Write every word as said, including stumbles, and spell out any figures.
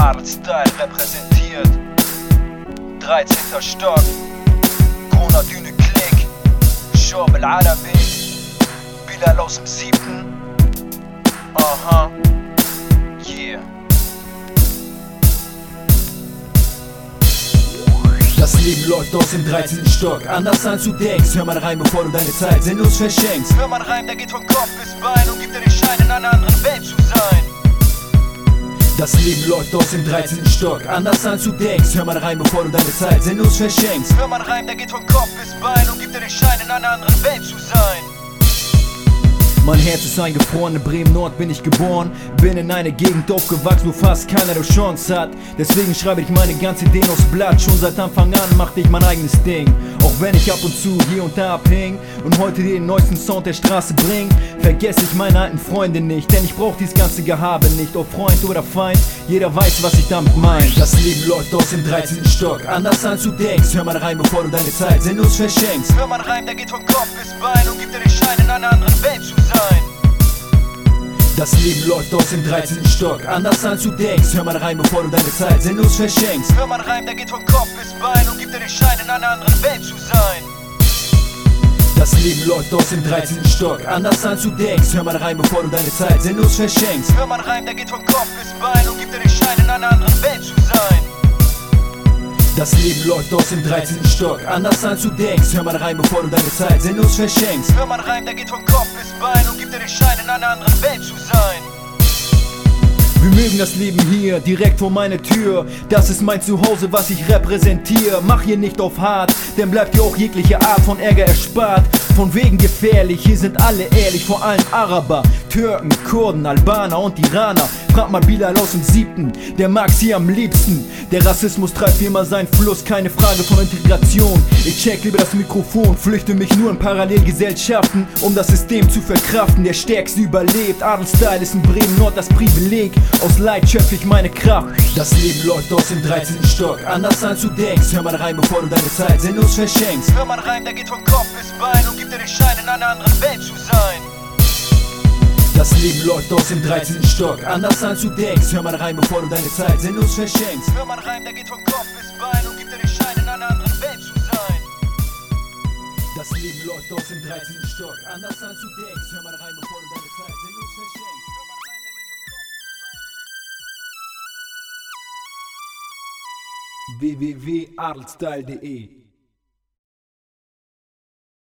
Artstyle repräsentiert. dreizehnter Stock, Grüner Düne Klick, Schorb El Arabi, Bilal aus dem siebten. Aha, yeah. Das Leben läuft aus dem dreizehnten Stock, anders als du denkst. Hör mal rein, bevor du deine Zeit sinnlos verschenkst. Hör mal rein, der geht von Kopf bis Bein und gibt dir den Schein, in einer anderen Welt zu sein. Das Leben läuft aus dem dreizehnten Stock, anders als du denkst. Hör mal rein, bevor du deine Zeit sinnlos verschenkst. Hör mal rein, der geht von Kopf bis Bein und gibt dir den Schein, in einer anderen Welt zu sein. Mein Herz ist eingefroren, in Bremen-Nord bin ich geboren. Bin in einer Gegend aufgewachsen, wo fast keiner eine Chance hat. Deswegen schreibe ich meine ganze Ideen aufs Blatt. Schon seit Anfang an machte ich mein eigenes Ding. Auch wenn ich ab und zu hier und da abhäng und heute den neuesten Sound der Straße bring, vergesse ich meine alten Freunde nicht. Denn ich brauch dies ganze Gehabe nicht, ob Freund oder Feind. Jeder weiß, was ich damit mein. Das Leben läuft aus dem dreizehnten Stock, anders als du denkst. Hör mal rein, bevor du deine Zeit sinnlos verschenkst. Hör mal rein, der geht von Kopf bis Bein und gibt dir den Schein, in einer anderen Welt zu sein. Das Leben läuft aus dem dreizehnten Stock, anders als du denkst. Hör mal rein, bevor du deine Zeit sinnlos verschenkst. Hör mal rein, der geht von Kopf bis Bein und gibt dir den Schein, in einer anderen Welt zu sein. Das Leben läuft aus dem dreizehnten Stock, anders als du denkst. Hör mal rein, bevor du deine Zeit sinnlos verschenkst. Hör mal rein, der geht von Kopf bis Bein und gibt dir den Schein, in einer anderen Welt zu sein. Das Leben läuft aus dem dreizehnten Stock, anders als du denkst. Hör mal rein, bevor du deine Zeit sinnlos verschenkst. Hör mal rein, der geht von Kopf bis Bein und gibt dir den Schein, in einer anderen Welt zu sein. Wir mögen das Leben hier, direkt vor meiner Tür. Das ist mein Zuhause, was ich repräsentiere. Mach hier nicht auf hart, denn bleibt dir auch jegliche Art von Ärger erspart. Von wegen gefährlich, hier sind alle ehrlich, vor allem Araber, Türken, Kurden, Albaner und Iraner. Frag mal Bilal aus dem siebten, der mag's hier am liebsten. Der Rassismus treibt wie immer seinen Fluss, keine Frage von Integration. Ich check lieber das Mikrofon, flüchte mich nur in Parallelgesellschaften, um das System zu verkraften. Der Stärkste überlebt, Adelsstyle ist in Bremen-Nord das Privileg. Aus Leid schöpfe ich meine Kraft. Das Leben läuft aus dem dreizehnten Stock, anders als du denkst. Hör mal rein, bevor du deine Zeit sinnlos verschenkst. Hör mal rein, der geht von Kopf bis Bein und gibt dir den Schein, in einer anderen Welt zu sein. Das Leben läuft aus dem dreizehnten Stock, anders als du denkst. Hör mal rein, bevor du deine Zeit sinnlos verschenkst. Hör mal rein, der geht von Kopf bis Bein und gibt dir den Schein, in einer anderen Welt zu sein. Das Leben läuft aus dem dreizehnten Stock, anders als du denkst. Hör mal rein, bevor du deine Zeit sinnlos verschenkst. w w w punkt artstyle punkt de